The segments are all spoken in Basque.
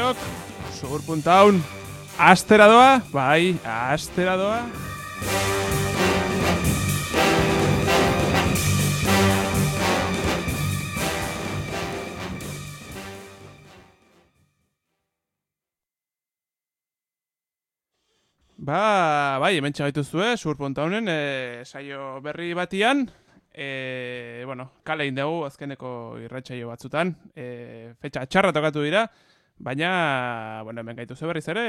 guztiok, Sugur.aun, astera doa, bai, astera doa. Bai, hemen txagaituzue, Sugur.aunen saio berri batian, kale egin dugu azkeneko irratsaio batzutan, fetxa txarra tokatu dira, baina, hemen gaituzu berriz ere,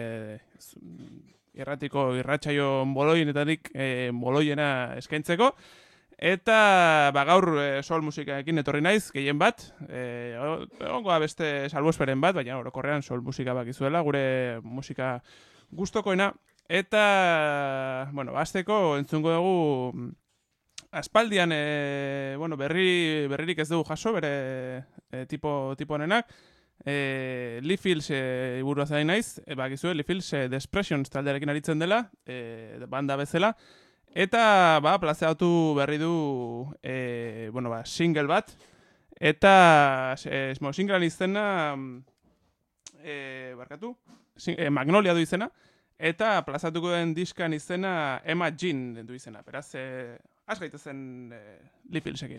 irratiko irratsaio boloienetarik boloiena eskaintzeko, eta gaur sol musikaekin etorri naiz, gehien bat, ongoa beste salbuesperen bat, baina orokorrean sol musika bakizuela, gure musika gustokoena, eta, hasteko entzungo dugu aspaldian, berririk ez dugu jaso, bere tipo honenak, Lee Fields iburua zain naiz, bakizue, Lee Fields The Expressions taldearekin aritzen dela, banda bezala, eta, plazeatu berri du, single bat, eta, singlean izena, Magnolia du izena, eta plazatuko den diskan izena Emma Jean du izena. Beraz, az gaitezen Lee Fields-ekin.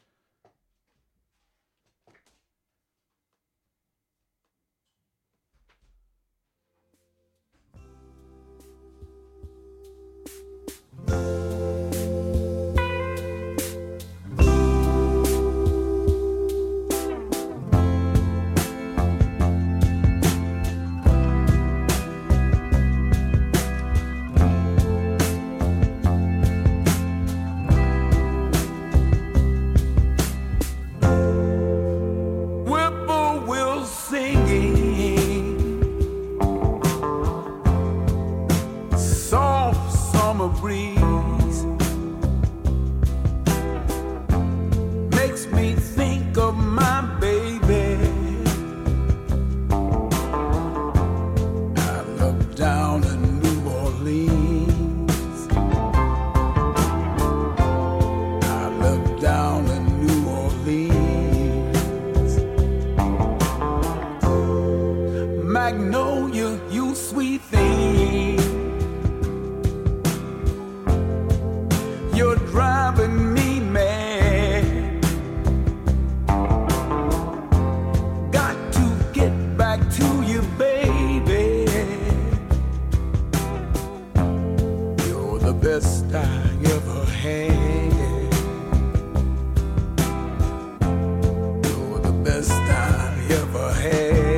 Magnolia, you sweet thing. You're driving me mad. Got to get back to you, baby. You're the best I ever had. You're the best I ever had.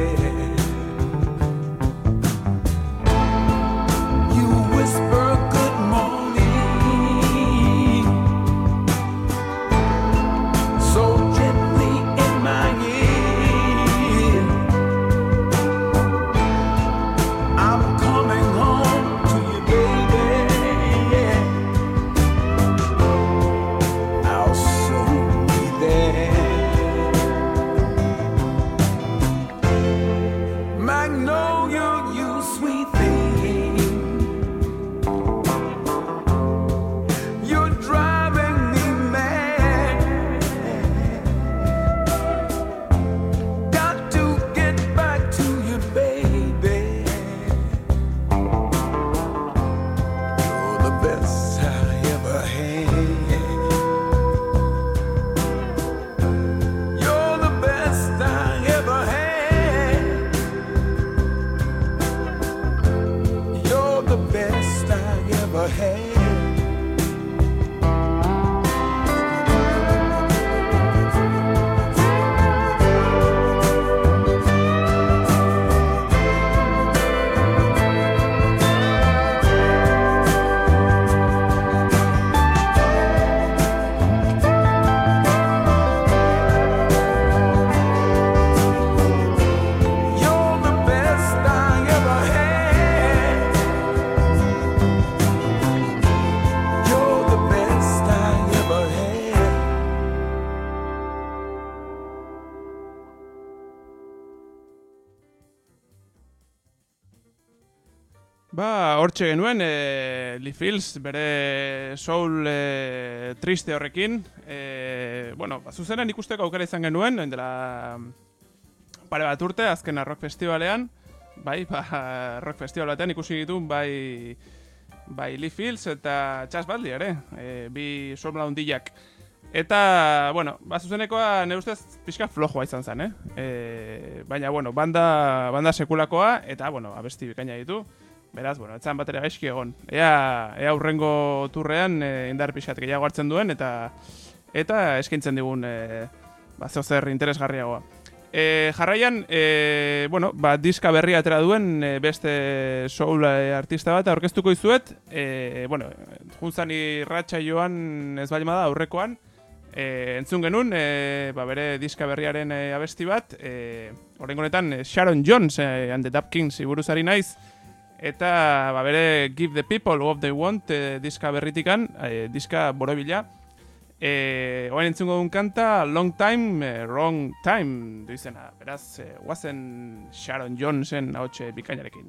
Hortxe genuen, Lee Fields, bere soul triste horrekin. Zuzenan ikusteko aukera izan genuen, dela pare bat urte, azkena rock festivalean, bai, rock festival batean ikusi ditu, bai Lee Fields eta Chas Bradley ere, bi somla hundilak. Eta, bueno, zuzenekoa nire ustez pixka flojoa izan zen, baina, bueno, banda sekulakoa, eta, bueno, abesti bikaina ditu. Beraz, bueno, etzan batera gaizki egon. Ea hurrengo turrean indar pixkat gehiago hartzen duen, eta eskaintzen digun zeozer interesgarriagoa. Jarraian, bueno, diska berria atera duen beste soul artista bat aurkeztuko izuet. Bueno, juntzan irratxa joan ez baldin bada aurrekoan, entzun genuen, bere diska berriaren abesti bat, oraingo honetan Sharon Jones and the Dap Kings buruz ari naiz, eta bere Give the People What They Want diska berritikan, diska borobila. Oain entzungo duen kanta Long Time, Wrong Time du izena. Beraz, guazen Sharon Jonesen ahotxe bikainarekin.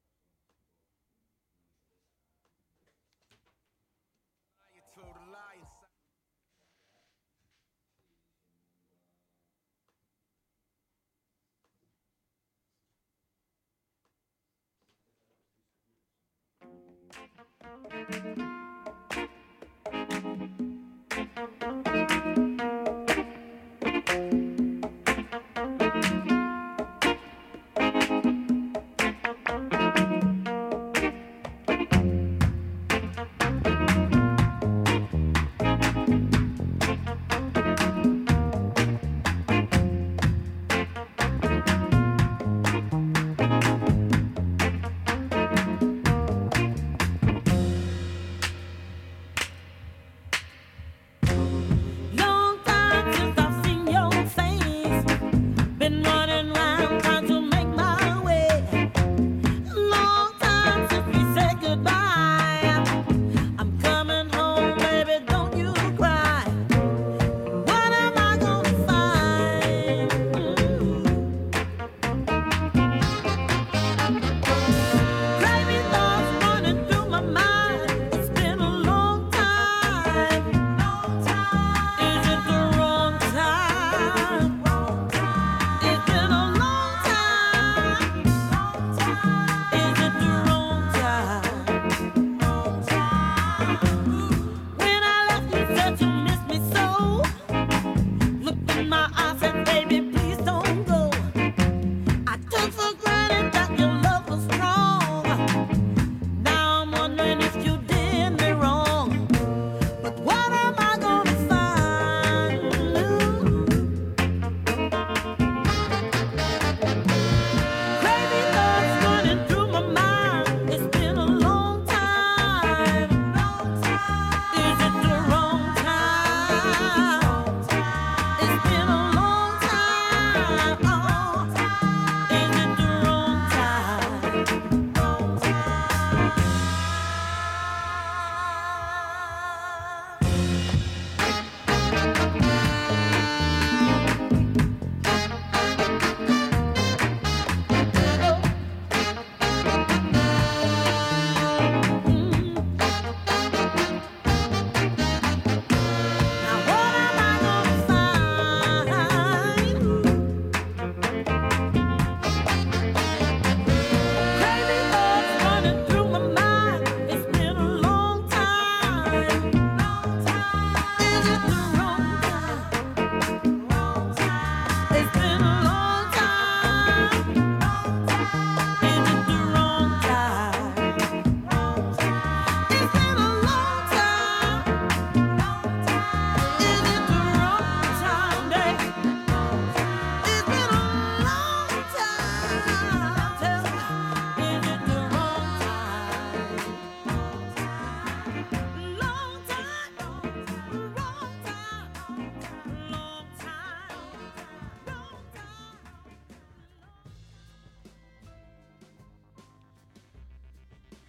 Throw the lions.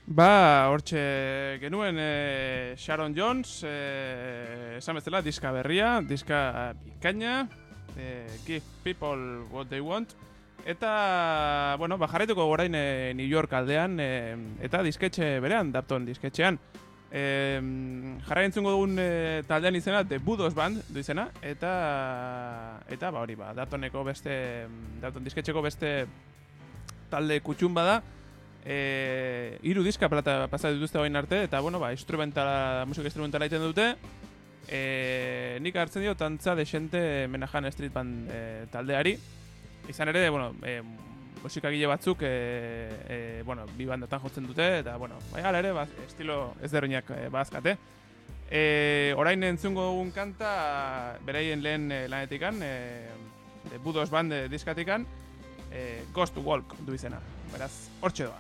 Hortxe genuen Sharon Jones, esan bezala, diska berria, diska bikaina, Give People What They Want, eta, bueno, jarraituko gorain New York aldean, eta disketxe berean, Dapton disketxean. Jarra entzungo dugun taldean izena The Budos Band du izena, eta hori Daptoneko beste, Dapton disketxeko beste talde kutxun bada. 3 diska pasatu dituzte bain arte, eta bueno, musika instrumentala egiten dute. Nik hartzen dio tantza desente Menahan Street Band taldeari. Izan ere, bueno, musikagile batzuk bi bandatan jotzen dute, eta bueno, hala ere, estilo ezberdinak bazkate. Orain entzungo dugun kanta beraien lehen lanetikan, The Budos Band diskatikan, Ghost Walk du izena. Beraz, hortxe doa.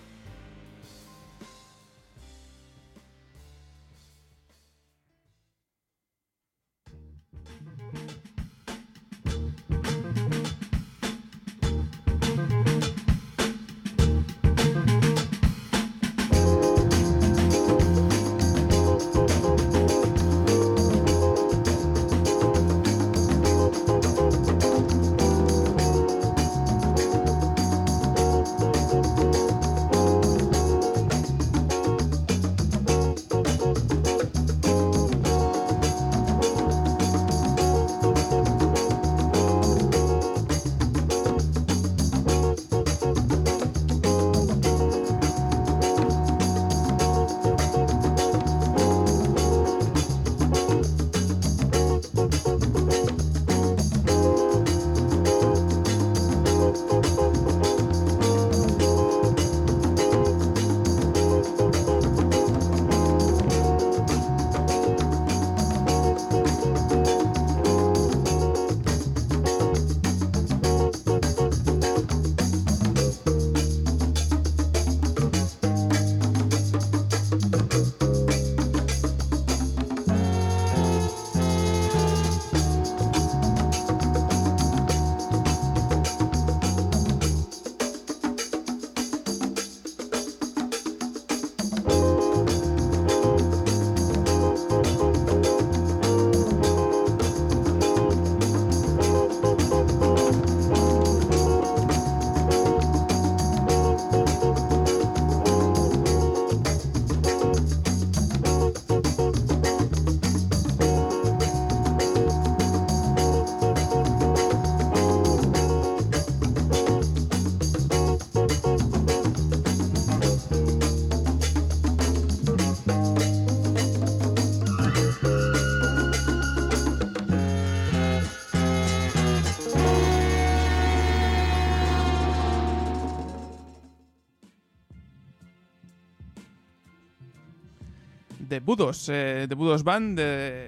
The Budos Band,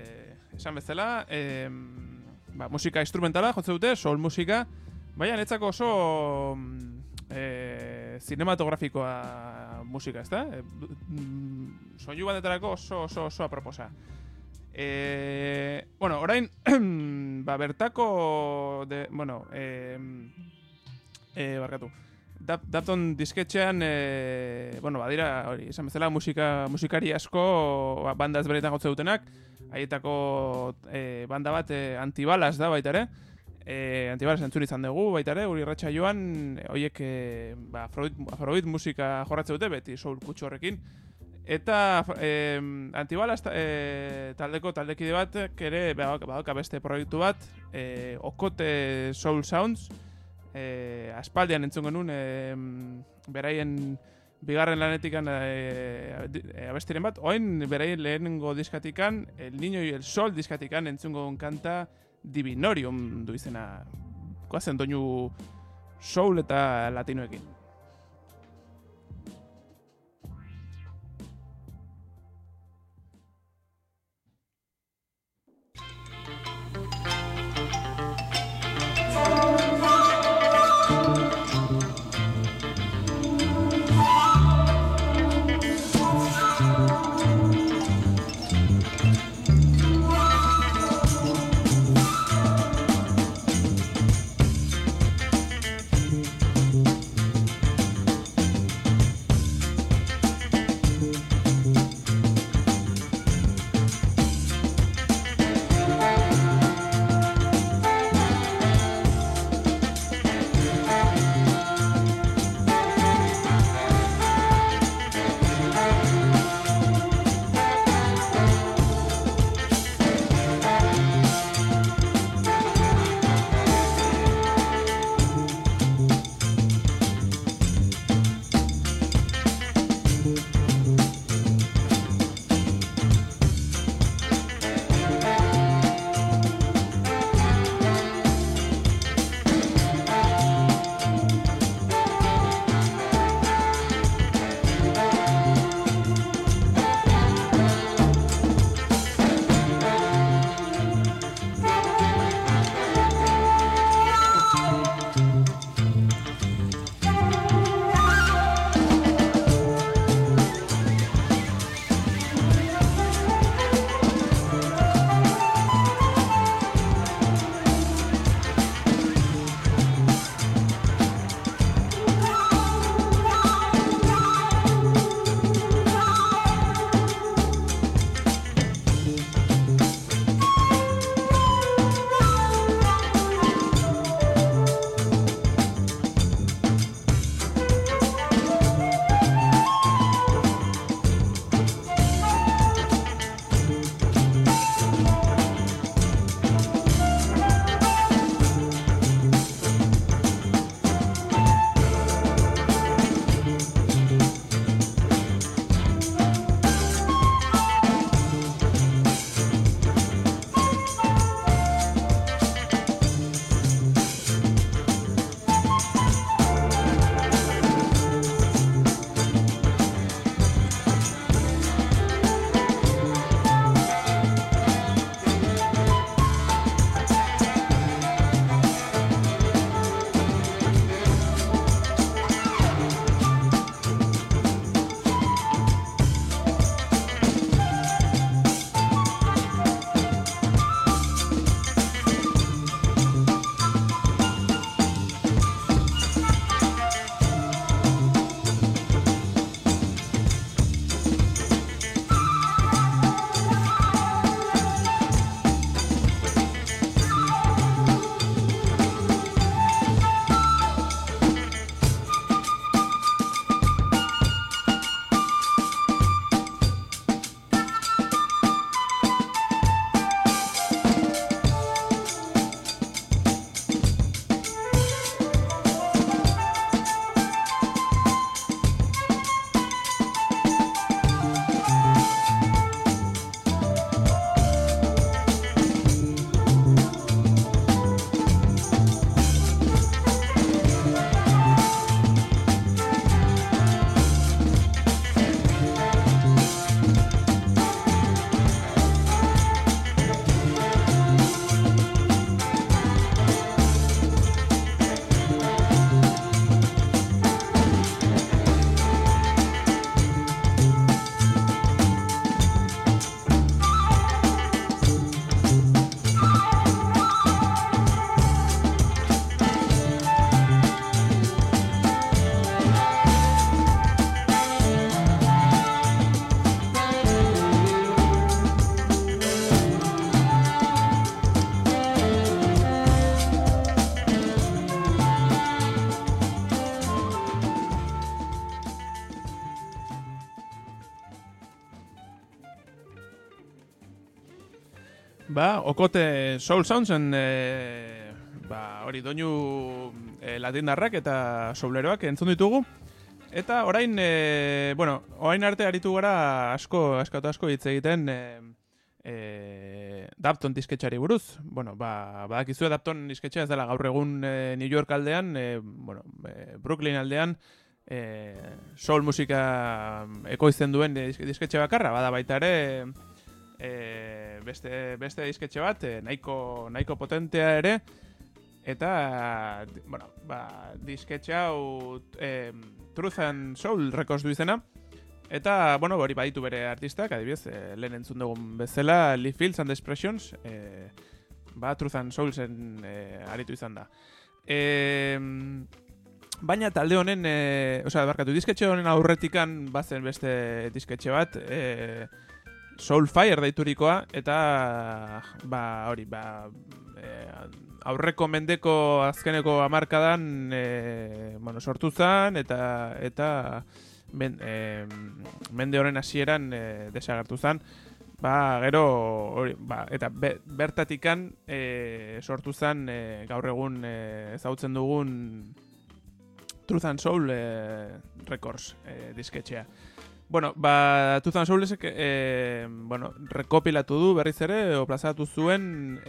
esan bezala, musika instrumentala jotzen dute, soul musika, baina netzako oso cinematografikoa musika, ezta? Soinu batetarako oso aproposa. Orain, bertako, barkatu. Dapton disketxean, badira, hori, esan bezala, musikari asko banda ezberdinetan jotze dutenak, haietako banda bat Antibalas da baita ere, Antibalas entzun izan dugu baita ere, uri irratxa joan, horiek afrobeat musika jorratze dute, beti soul kutsu horrekin, eta Antibalas taldekide bat, ere badauka beste proiektu bat, Okote Soul Sounds, aspaldian entzun genuen beraien bigarren lanetikan abestiren bat, oain beraien lehenengo diskatikan, El Niño y el Sol diskatikan entzungo genuen kanta Divinorium du izena, koazen doinu soul eta latinoekin. Okote Soul Soundsen hori doinu latindarrak eta souleroak entzun ditugu. Eta orain, orain arte aritu gara asko hitz egiten Dapton disketxari buruz. Badakizue Dapton disketxea ez dela gaur egun New York aldean, Brooklyn aldean, soul musika ekoizten duen disketxe bakarra, bada baita ere beste disketxe bat, nahiko potentea ere, eta disketxe hau Truth and Soul Records du izena, eta hori baditu bere artistak, adibidez, lehen entzun dugun bezala, Lee Fields and the Expressions, Truth and Soulsen aritu izan da. Baina talde honen, disketxe honen aurretikan bazen beste disketxe bat, Soulfire deiturikoa, eta aurreko mendeko azkeneko hamarkadan sortu zen, eta mende horren hasieran desagertu zen. Gero, eta bertatikan sortu zen gaur egun ezagutzen dugun Truth and Soul Records disketxea. Truth and Soul rekopilatu du berriz ere, plazatu zuen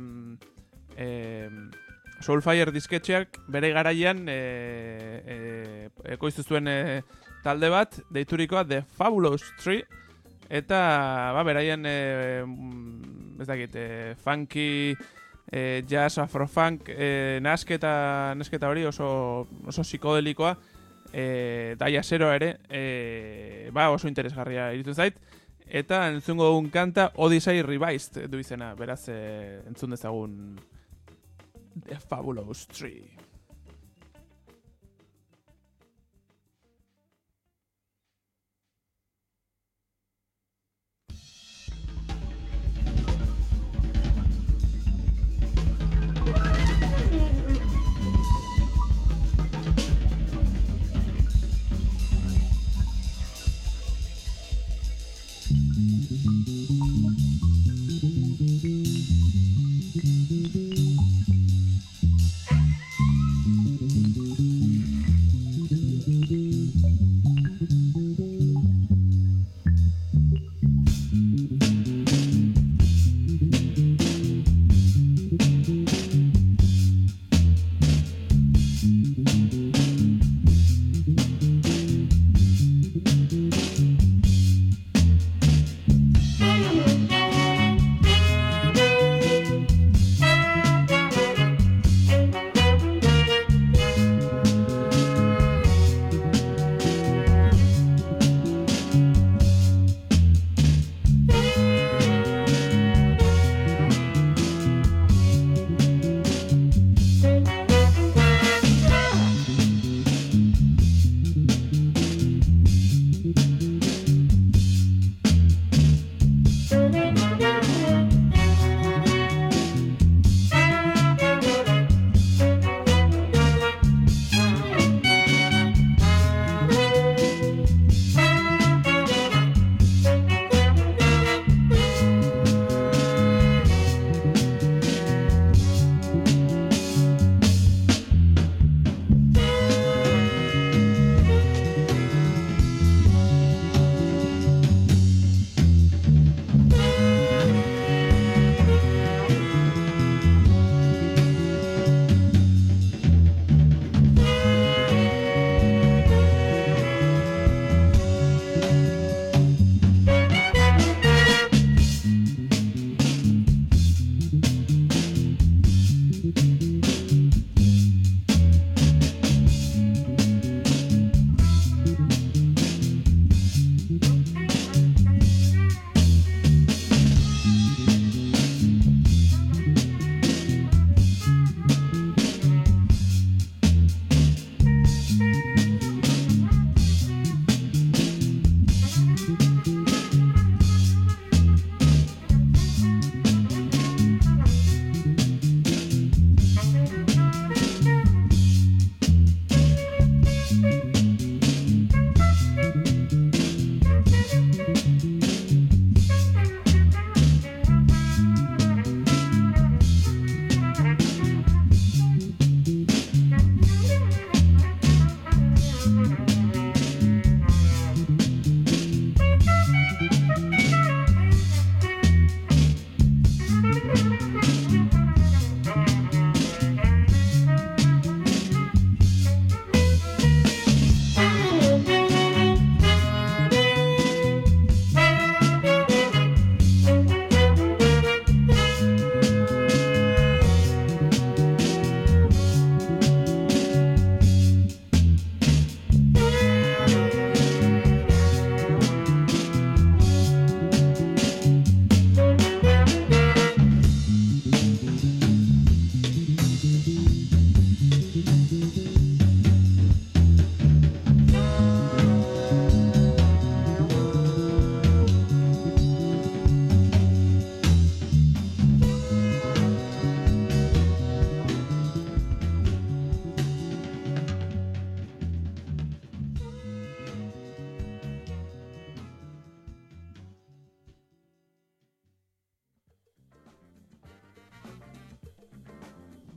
Soulfire disketxeak bere garaian ekoiztu zuen talde bat, deiturikoa The Fabulous Tree, eta beraien funky, jazz, afrofunk, nasketa hori oso psikodelikoa, Daia Zero ere, oso interesgarria iritu zait, eta entzungo dugun kanta Odyssey Revised du izena, beraz entzun dezagun The Fabulous Tree.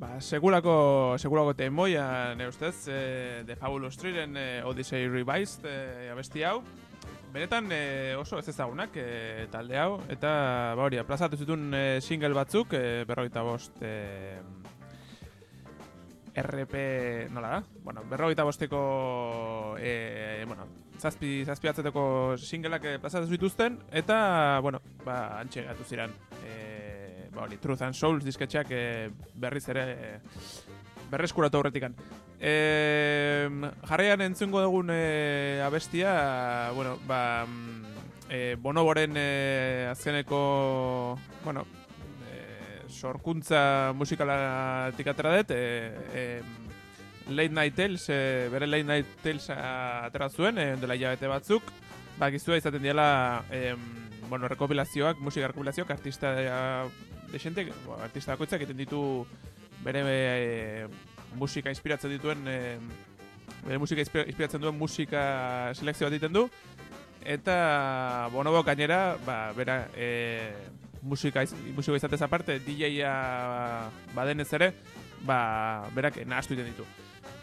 segulako temoia, nire ustez, The Fabulous Treeren Odyssey Revised abesti hau. Benetan oso ez ezagunak talde hau, eta hori, plazatu zituen single batzuk, 45 RP, nola da? Bueno, 45eko, zazpi atzeteko singleak plazatu zituzten, eta, antxe gatu ziren. Hori, Truth and Souls disketxeak berriz ere berreskuratu aurretikan. Jarraian entzungo dugun abestia, Bonoboren azkeneko, sorkuntza musikalatik atera dut, Late Night Tales, bere Late Night Tales atera zuen, dela hilabete batzuk, bakizua izaten diela, rekopilazioak, musika rekopilazioak, artista bakoitzak egiten ditu bere musika inspiratzen dituen, bere musika inspiratzen duen musika selekzio bat egiten du, eta Bonobo gainera, bera, musika izatez aparte, DJ-a badenez ere, berak nahastu egiten ditu.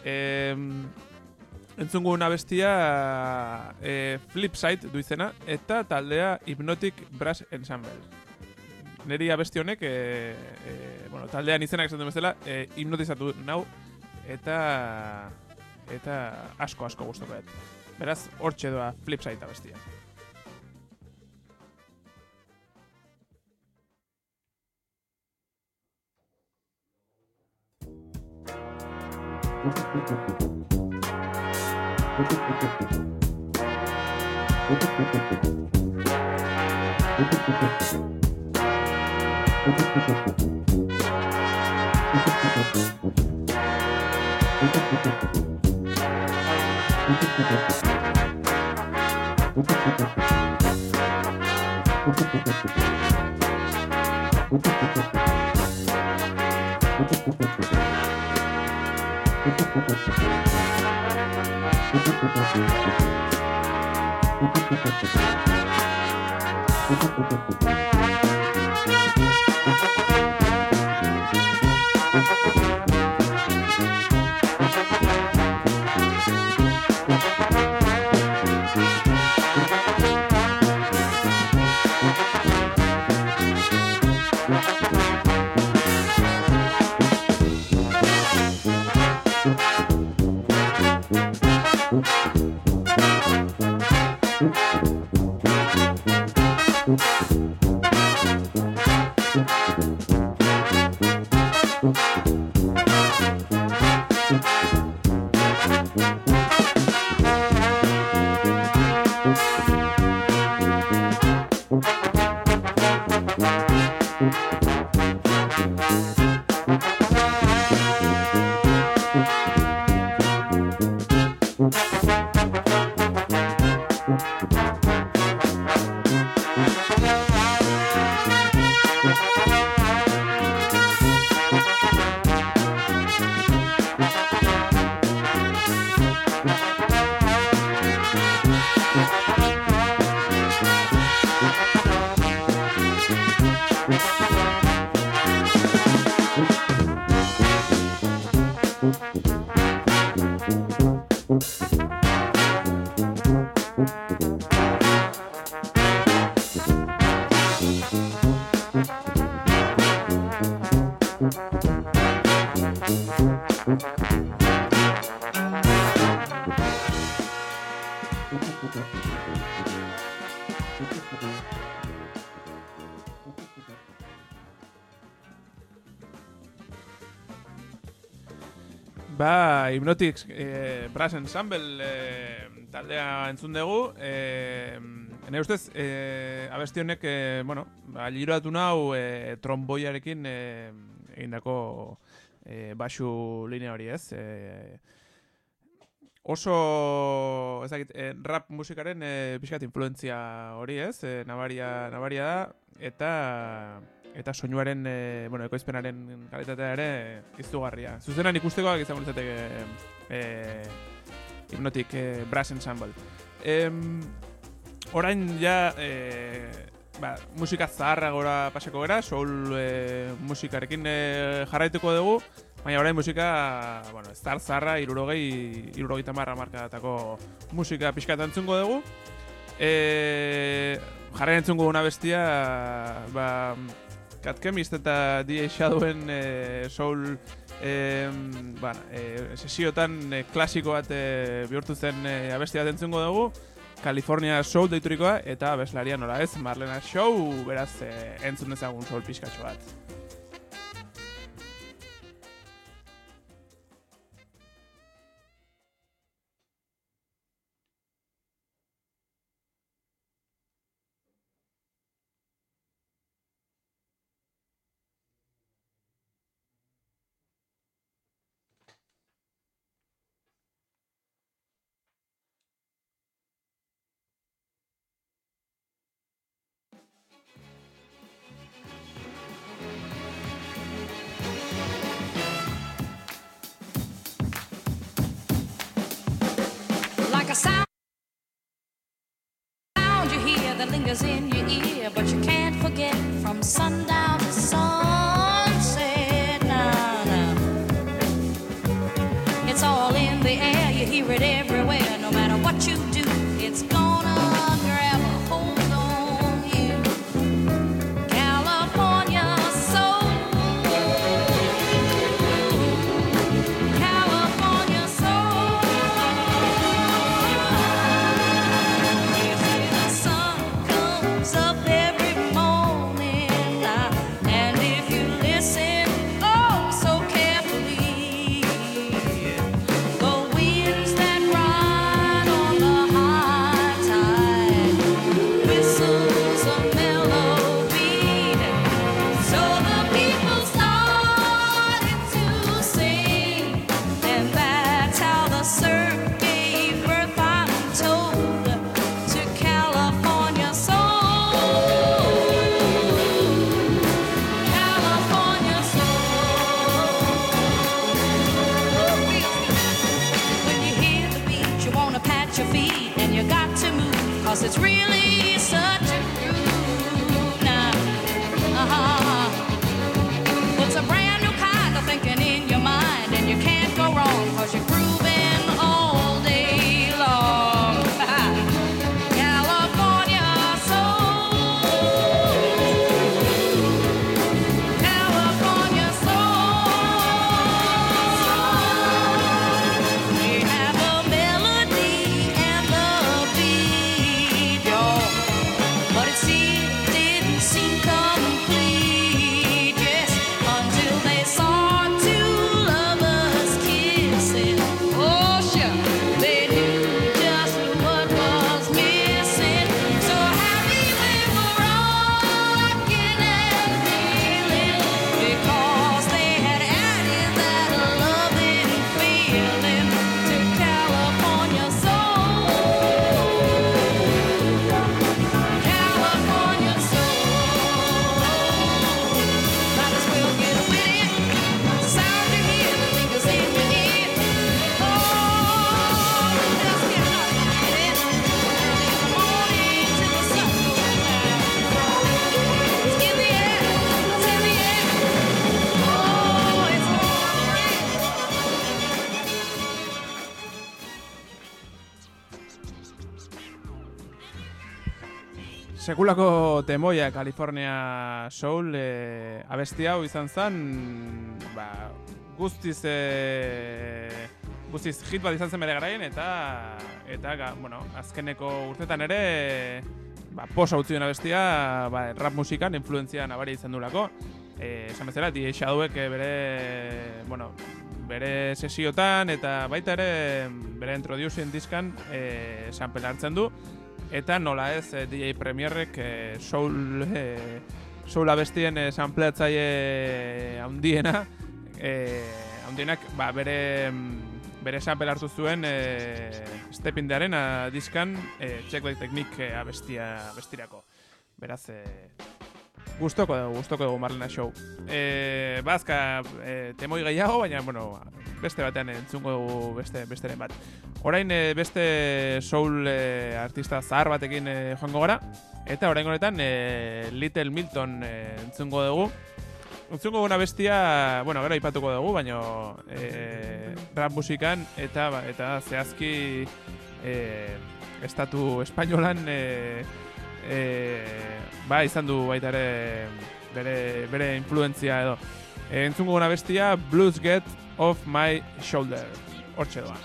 Entzungun abestia Flipside du izena, eta taldea Hypnotic Brass Ensemble. Neri abesti honek, taldean izenak esan duen bezala, hipnotizatu nau, eta asko gustoko dut. Beraz, hortxe doa Flipside abestia. Hypnotic Brass Ensemble taldea entzun dugu. Nire ustez, abesti honek, liroatu nau tromboiarekin egindako baxu linea hori, ez? Oso, rap musikaren pixkat influentzia hori, ez? Nabaria da, eta soinuaren, ekoizpenaren kalitatea ere izugarria. Zuzenan ikustekoak izango litzateke Hypnotic Brass Ensemble. Orain ja musika zaharra gora pasako gara, soul musikarekin jarraituko dugu, Baina orain musika, bueno, ez zarra, 60 markadatako musika pixkat entzungo dugu. Jarren entzungo una bestia, Cat Chemist eta DJ Shadowen soul sesiotan klasiko bat bihurtu zen abesti bat entzungo dugu. California Soul deiturikoa eta abeslaria nola ez, Marlena Shaw, beraz entzun dezagun soul pixkatxo bat. Lingers in your ear, but you can't forget from sundown to sunset. Nah. It's all in the air, you hear it everywhere. No matter what you do, it's gonna grab a hold on you. California soul, California soul. You see the sun comes up every morning, and if you listen, oh, so carefully, the winds that ride on the high tide whistles a melody, so the people started to sing, and that's how the surf gave birth, I'm told, to California soul. California soul. When you hear the beat, you wanna pat your feet, and you got to move, 'cause it's really such a groove now. It's a brand new kind of thinking in your mind, and you can't go wrong, 'cause you're grooving all day long. California soul, California soul. We have a melody and a beat, y'all, but it didn't seem complete, yes, until they saw two lovers kissing. Oh, sure, they knew just what was missing. So happy they were rocking and reeling, because they had added that loving feeling to California soul. California soul. Might as well get with it. Sound you hear, the lingers in your ear. Oh, just get out with it. Early in the morning till the sun goes down. It's in the air, it's in the air. Oh, it's on the ring. Sekulako temoia California Soul abesti hau izan zen, guztiz hit bat izan zen bere garaien, eta bueno, azkeneko urtetan ere posa utzi duen abestia rap musikan influentzia nabaria izan duelako. Esan bezala, DJ Shadowek bere sesiotan eta baita ere bere introducing diskan sample hartzen du. Eta nola ez DJ Premierrek soul abestien sampleatzaile handienak bere sample hartu zuen Step in the Arena diskan Check the Technique abestirako. Beraz, gustoko dugu Marlena Shaw. Bazka temoi gehiago, baina bueno, beste batean entzungo dugu besteren bat. Orain beste soul artista zahar batekin joango gara, eta orain honetan Little Milton entzungo dugu. Entzungo guna bestia, bueno, gero aipatuko dugu, baina rap musikan eta zehazki estatu espainolan izan du baita ere bere influentzia edo. Entzungo guna bestia, Blues Get Off My Shoulder. Hortxe doa.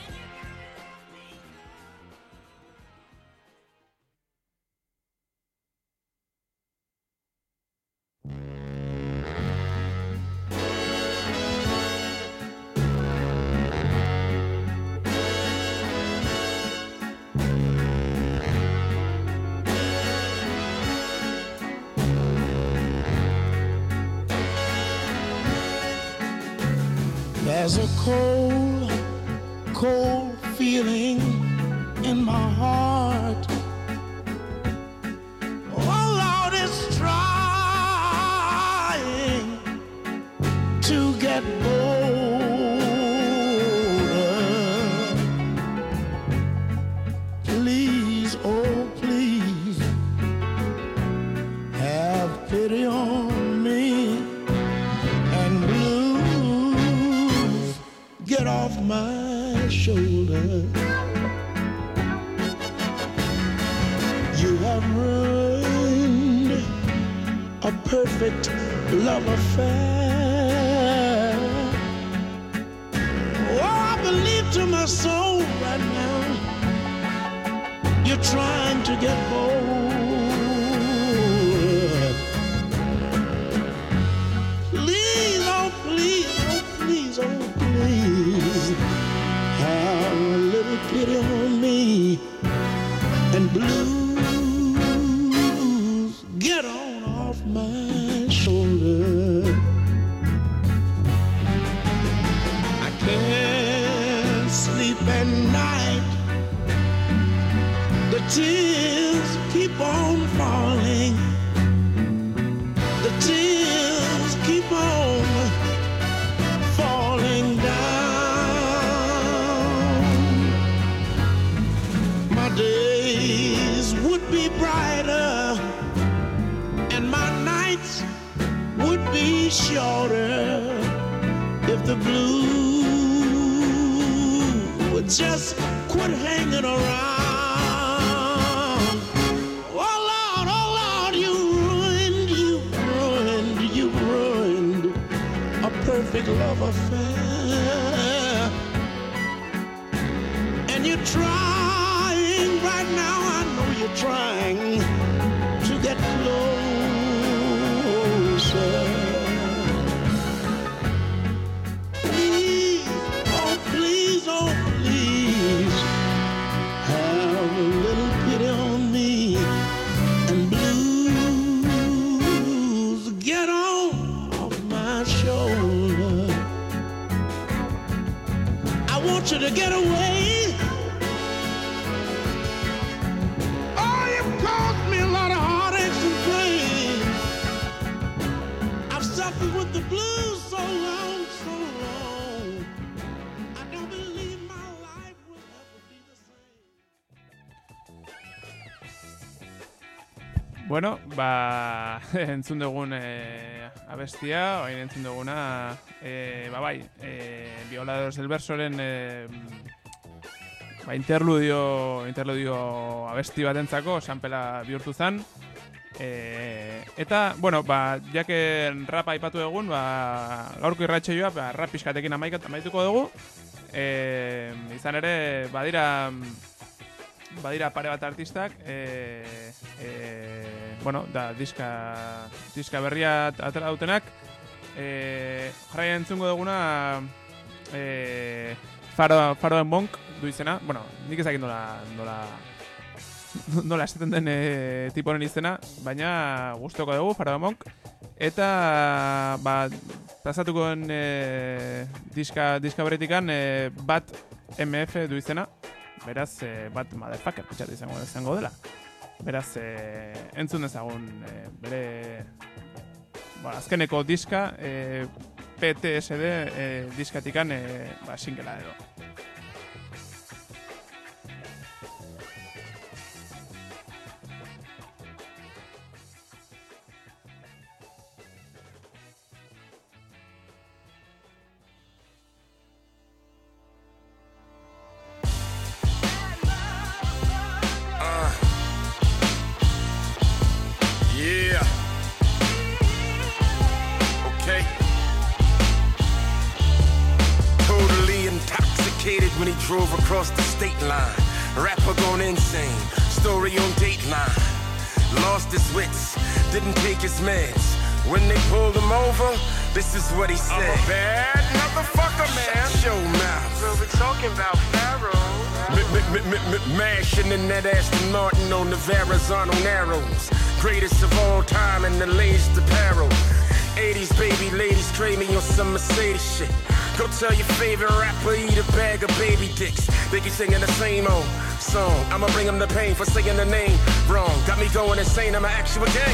There's a cold, cold feeling in my heart. Oh Lord, it's trying to get bolder. Please, oh please, have pity on me. Get off my shoulder. You have ruined a perfect love affair. Oh, I believe to my soul right now you're trying to get bold. Please, oh please, oh please, oh please, have a little pity on me. And blues, get on off my shoulder. I can't sleep at night. The tears keep on falling. The tears keep on falling down. My days would be brighter and my nights would be shorter if the blues would just quit hanging around. Oh Lord, you ruined a perfect love affair. And you're trying right now, I know you're trying to get closer. Please, oh please, have a little pity on me. And blues, get on off my shoulder. I want you to get away. Oh, you've caused me a lot of heartaches and pain. I've suffered with the blues so long, so long. I don't believe my life will ever be the same. Bueno, entzun dugun abestia, orain entzun duguna, Violadores del Versoren interludio abesti batentzako sampela bihurtu zen. Eta, bueno, jake rapa aipatu egun, gaurko irratsaioa rap pixkatekin amaituko dugu. Izan ere, badira pare bat artistak, bueno, da diska berria atera dutenak. Jarraian entzungo duguna Faro and Monk du izena. Bueno, nik ezakit nola esaten den tiporen izena, baina gustoko dugu Faro and Monk. Eta pasatuko den diska berritikan bat MF du izena. Beraz, bat motherfucker pitxatu izango dela. Beraz, entzun dezagun bere azkeneko diska, PTSD diskatikan singela edo. Intoxicated when he drove across the state line. Rapper gone insane, story on Dateline. Lost his wits, didn't take his meds. When they pulled him over, this is what he said. I'm a bad motherfucker, man. Shut your mouth. Well, we're talking about Pharaoh. Mashing in that Aston Martin on the Verrazano Narrows. Greatest of all time in the latest apparel. 80s baby ladies trade me on some Mercedes shit. Go tell your favorite rapper, eat a bag of baby dicks. They keep singing the same old song. I'ma bring them the pain for saying the name wrong. Got me going insane, I'ma ask you again.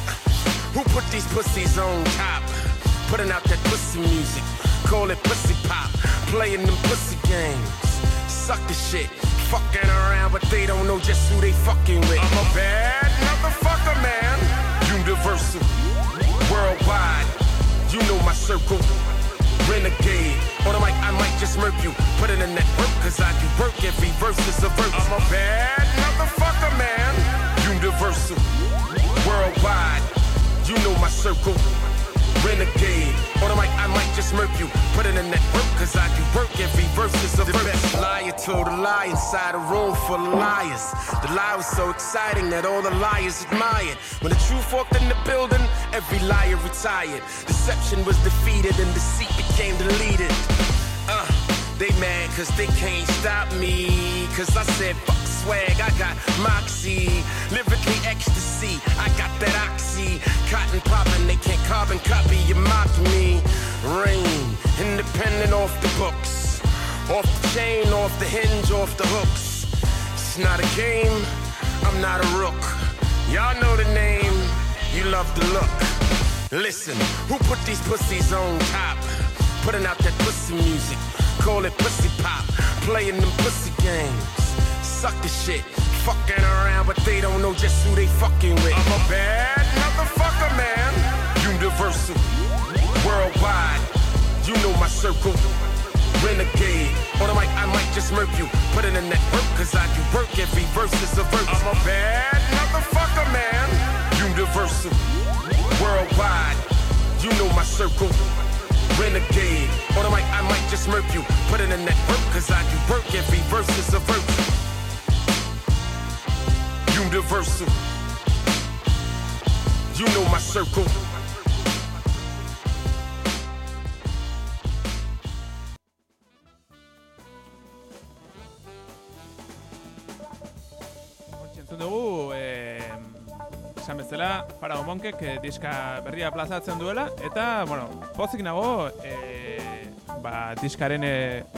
Who put these pussies on top? Putting out that pussy music. Call it pussy pop. Playing them pussy games. Suck the shit. Fucking around, but they don't know just who they fucking with. I'm a bad motherfucker, man. Universal. Worldwide. You know my circle. Renegade. On the mic, I might just murk you. Put it in that work, cause I do work. Every verse is a verse. I'm a bad motherfucker, man. Universal. Worldwide. You know my circle. Renegade. On the mic, I might just murk you. Put it in that work, cause I do work. Every verse is a verse. The best liar told a lie inside a room full of liars. The lie was so exciting that all the liars admired. When the truth walked in the building, every liar retired. Deception was defeated and deceit became deleted. They mad cause they can't stop me. Cause I said fuck swag, I got moxie. Lyrically ecstasy, I got that oxy. Cotton poppin', they can't carbon copy, you mock me. Rain, independent off the books. Off the chain, off the hinge, off the hooks. It's not a game, I'm not a rook. Y'all know the name, you love the look. Listen, who put these pussies on top? Putting out that pussy music. Call it pussy pop, playing them pussy games. Suck the shit, fucking around, but they don't know just who they fucking with. I'm a bad motherfucker, man. Universal, worldwide. You know my circle. Renegade. On the mic, I might just murk you. Put it in that work, cause I do work. Every verse is a verse. I'm a bad motherfucker, man. Universal, worldwide. You know my circle. Renegade. On the mic, I might just murk you. Put it in that work, cause I do work. Every verse is a verse. Universal. You know my circle. Entzun dugu, esan bezala, Pharaoh Monkek diska berria plazatzen duela, eta, bueno, pozik nago, diskaren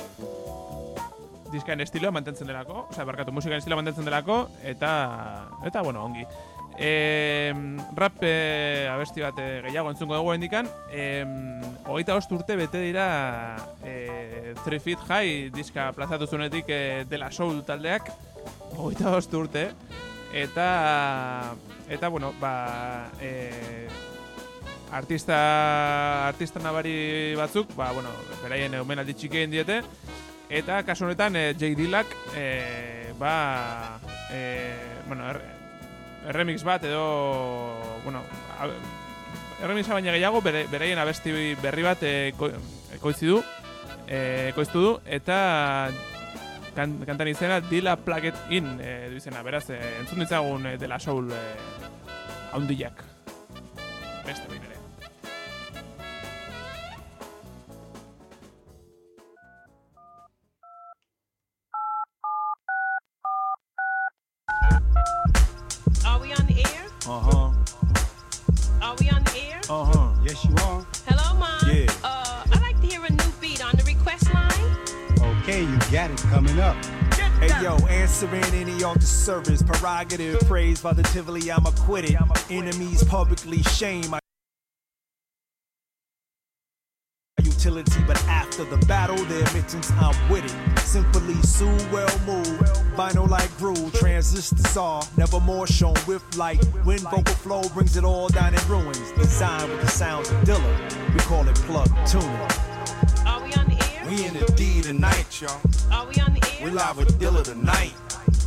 estiloa mantentzen delako, osea, barkatu, musikaren estiloa mantentzen delako, eta bueno, ongi. Rap abesti bat gehiago entzungo dugu hendikan, 25 urte bete dira 3 Feet High diska plazatu zuenetik De La Soul taldeak, 25 urte, eta bueno, artista nabari batzuk, bueno, beraien omenaldi txikien diete, eta kasu honetan J. Dillak, bueno, remix bat edo, bueno, remixa baina gehiago, beraien abesti berri bat ekoiztu du, eta kantan izena Dilla Plug It In du izena, beraz, entzun ditzagun De La Soul haundiak. Beste behin ere. Are we on the air? Uh-huh. Are we on the air? Uh-huh. Yes, you are. Hello, Mom. Yeah. I'd like to hear a new beat on the request line. Okay, you got it coming up. Hey yo, answering any altar service, prerogative, praise positively, I'm acquitted. Enemies publicly shame. Utility, but after the battle, their admittance, I'm with it. Simply sue, well moved, vinyl like groove, transistors are never more shown with light. When vocal flow brings it all down in ruins, designed with the sounds of Dilla, we call it plug tuning. Are we on the air? We in the D tonight, y'all. Are we on the air? We live with Dilla tonight.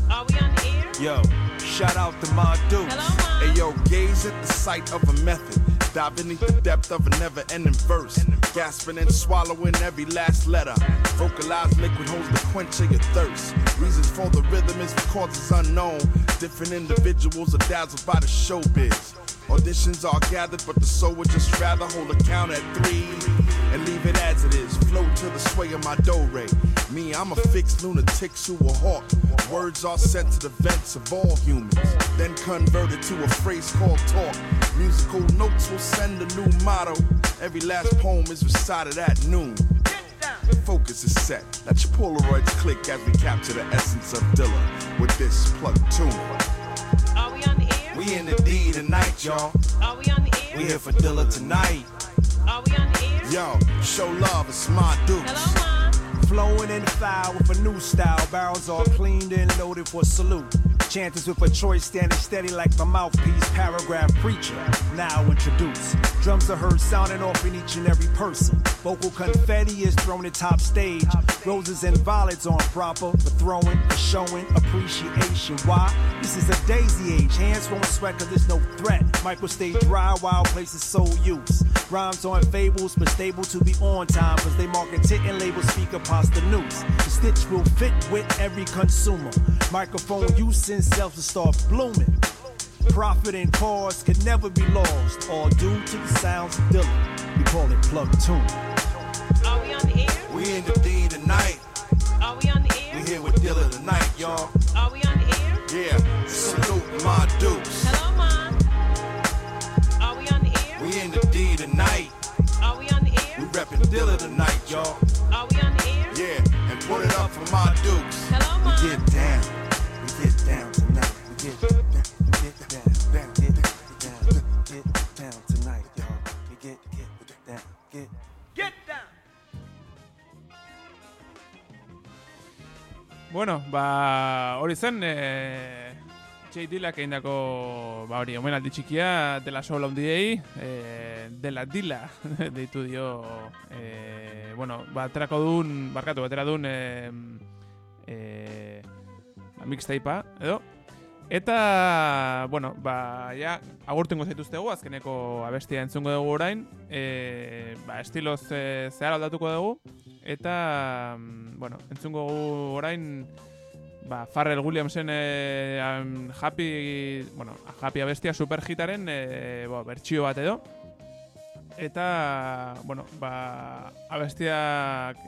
Are we on the air? Yo, shout out to my dudes. Hello, Mom. Hey yo, gaze at the sight of a method. Dive beneath the depth of a never-ending verse. Gasping and swallowing every last letter. Vocalized liquid holds the quench of your thirst. Reasons for the rhythm is for causes unknown. Different individuals are dazzled by the showbiz. Auditions are gathered, but the soul would just rather hold a count at 3 and leave it as it is. Flow to the sway of my do-re. Me, I'm a fixed lunatic who will hawk. Words are sensitive vents of all humans, then converted to a phrase called talk. Musical notes will send a new motto. Every last poem is recited at noon. Focus is set. Let your Polaroids click as we capture the essence of Dilla with this plug tune. Are we on the air? We in the D tonight, y'all. Are we on the air? We here for Dilla tonight. Are we on the air? Yo, show love, it's my dukes. Hello, Mom. Flowing in the file with a new style. Barrels all cleaned and loaded for salute. Chanters with a choice standing steady like my mouthpiece. Paragraph preacher, now introduced. Drums are heard sounding off in each and every person. Vocal confetti is thrown at top stage. Roses and violets aren't proper for throwing, for showing appreciation. Why? This is a daisy age. Hands won't sweat cause there's no threat. Micro stay dry while places sole use. Rhymes aren't fables but stable to be on time cause they market tit and label speaker pasta news. The stitch will fit with every consumer. Microphone use and self to start blooming. Profit and cause could never be lost, all due to the sounds of Dilla. We call it plug tune. Are we on the air? We in the D tonight. Are we on the air? We here with Dilla tonight, y'all. Are we on the air? Yeah, salute my dukes. Hello, Mom. Are we on the air? We in the D tonight. Are we on the air? We reppin' Dilla tonight, y'all. Are we on the air? Yeah, and put it up for my dukes. Hello, Mom. We get down. We get down tonight. We get down. Get down. Get down tonight, y'all. We get down. Get down. Bueno, hori zen, Jay Dillak egindako, hori, omenaldi txikia, Dela Soul handiei, Dela Dilla, deitu dio, bueno, atera duen, mixtapea, edo. Eta, bueno, ja, agurtengo zaituztegu, azkeneko abestia entzungo dugu orain, estiloz zehar aldatuko dugu, eta, bueno, entzungo dugu orain, Pharrell Williamsen Happy abestia superhitaren bertsio bat edo. Eta, bueno, abestiak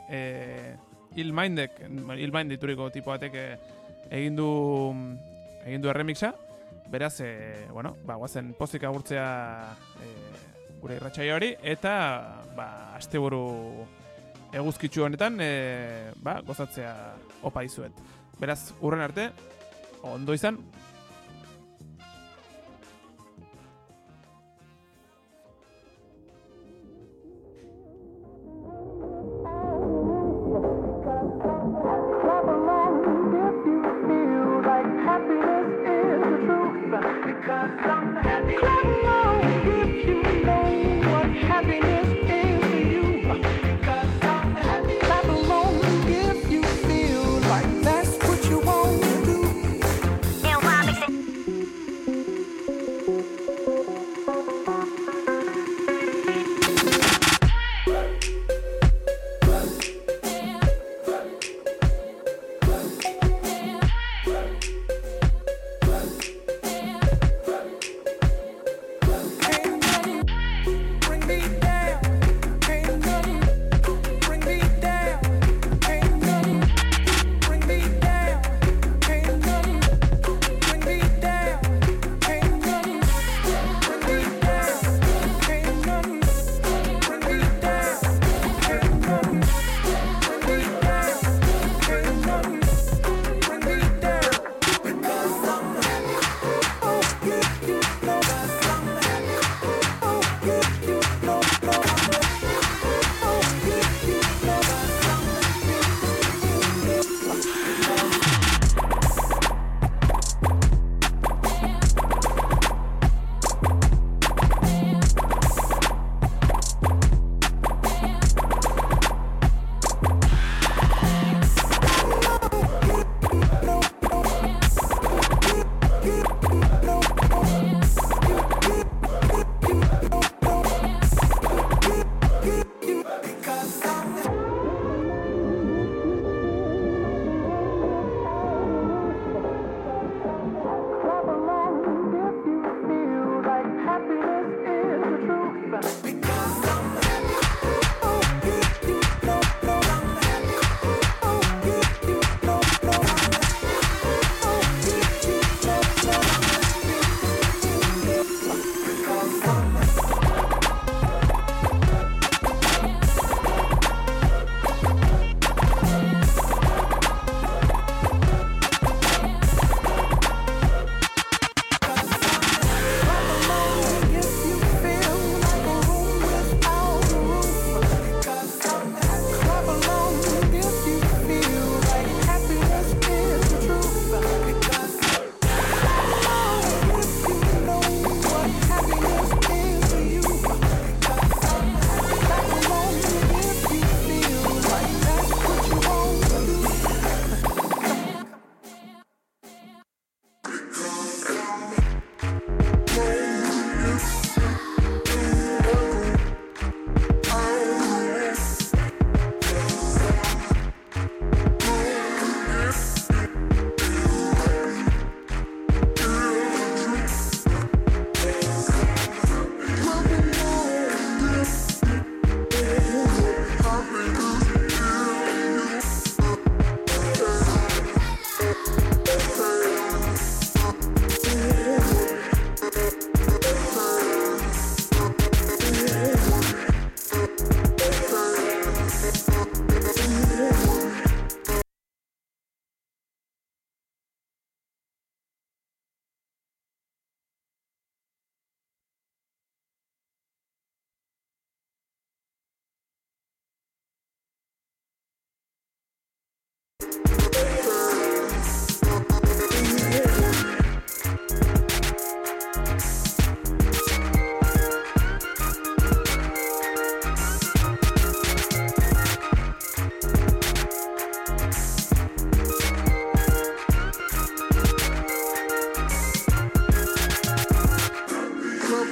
Illmind dituriko tipo batek egin du erremixa. Beraz, bueno, guazen pozik agurtzea gure irratsaio hori eta asteburu eguzkitsu honetan gozatzea opa dizuet. Beraz, urren arte, ondo izan.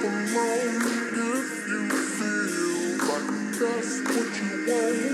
alone if you feel like that's what you want.